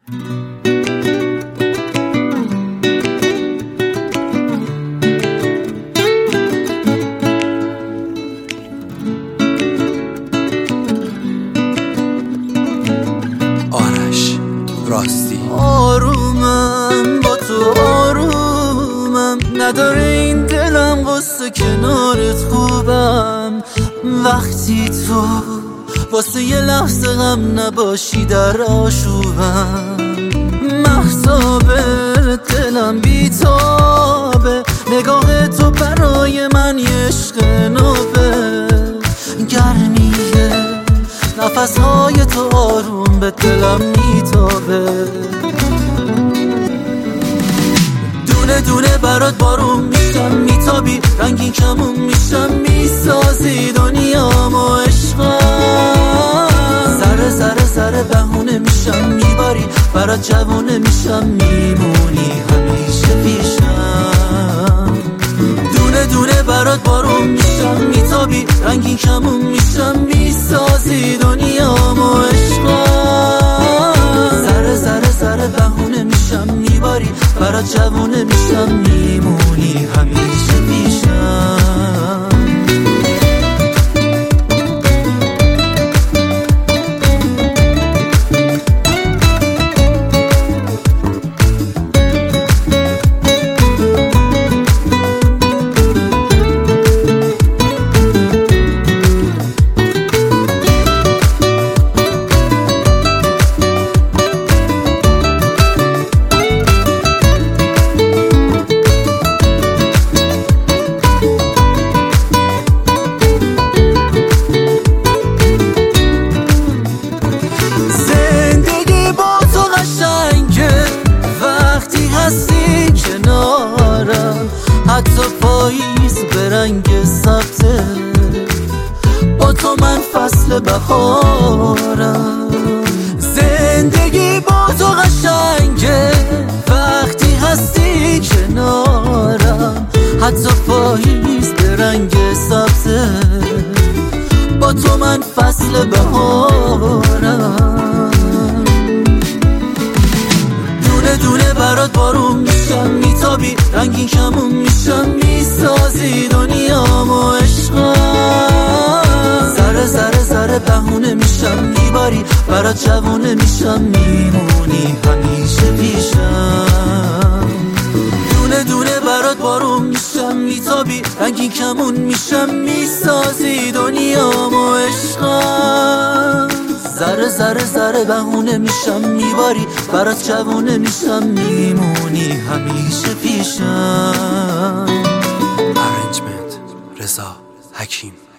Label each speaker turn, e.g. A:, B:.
A: آرش راستی.
B: آرومم با تو، آرومم نداره این دلم قصه، کنارت خوبم. وقتی تو واسه یه لحظه غم نباشی در آشوبم. محتابه دلم بیتابه، نگاه تو برای من یه عشق نوبه. گرمیه نفسهای تو آروم به دلم میتابه. دونه دونه برات بارون میشم، میتابی رنگین کمون میشم، میسازی دنیامو عشقم. ذره ذره ذره بهونه میشم، میباری برات جوونه میشم، میمونی همیشه پیشم. دونه دونه برات بارون میشم، میتابی رنگین کمون میشم، میسازی دنیامو عشقم. ذره ذره ذره بهونه میشم، میباری برات جوونه میشم، میمونی همیشه پیشم. هستی کنارم، حتی پاییز به رنگ سبزه، با تو من فصل بهارم. زندگی با تو قشنگه وقتی هستی کنارم، حتی پاییز به رنگ سبزه، با تو من فصل بهارم. دونه دونه برات بارون میشم، میتابی رنگین کمون میشم، میسازی دنیامو عشقم. ذره ذره ذره بهونه میشم، میباری برات جوونه میشم، میمونی همیشه پیشم. دونه دونه برات بارون میشم، میتابی رنگین کمون میشم، میسازی دنیامو عشقم. ذره ذره ذره بهونه میشم، میباری برات جوونه میشم، میمونی همیشه پیشم.
A: ارنجمنت رضا حکیم.